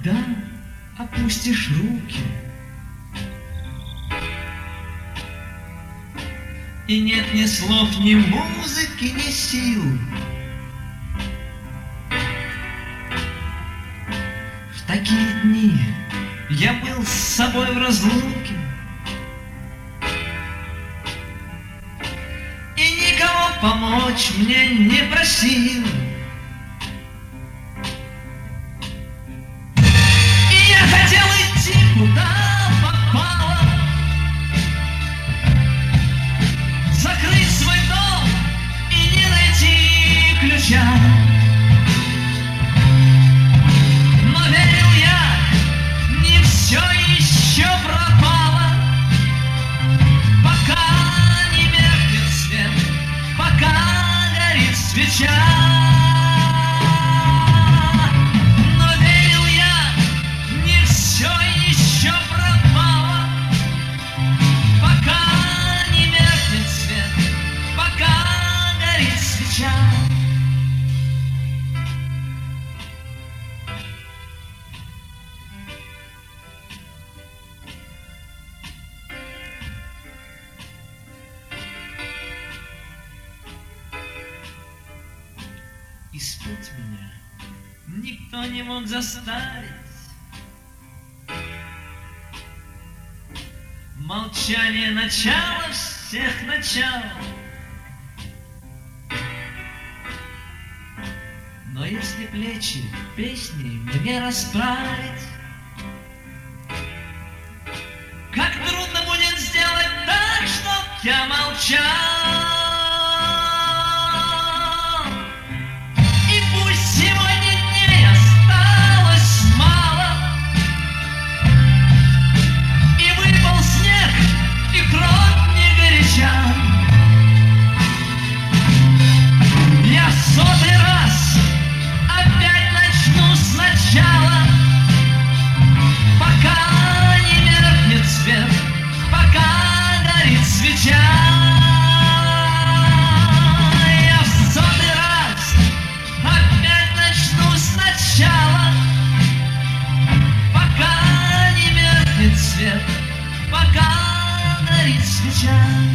когда опустишь руки, и нет ни слов, ни музыки, ни сил, в такие дни я был с собой в разлуке и никого помочь мне не просил. И я хотел идти куда попало, закрыть свой дом и не найти ключа. Но верил я, не все еще пропало, пока не меркнет свет, пока горит свеча. Но верил я, не все еще пропало, пока не меркнет свет, пока горит свеча. И спеть меня никто не мог заставить. Молчание — начало всех начал. Но если плечи песней мне расправить, как трудно будет сделать так, чтоб я молчал. Я в сотый раз опять начну сначала, пока не меркнет свет, пока горит свеча. Я в сотый раз опять начну сначала, пока не меркнет свет, пока горит свеча.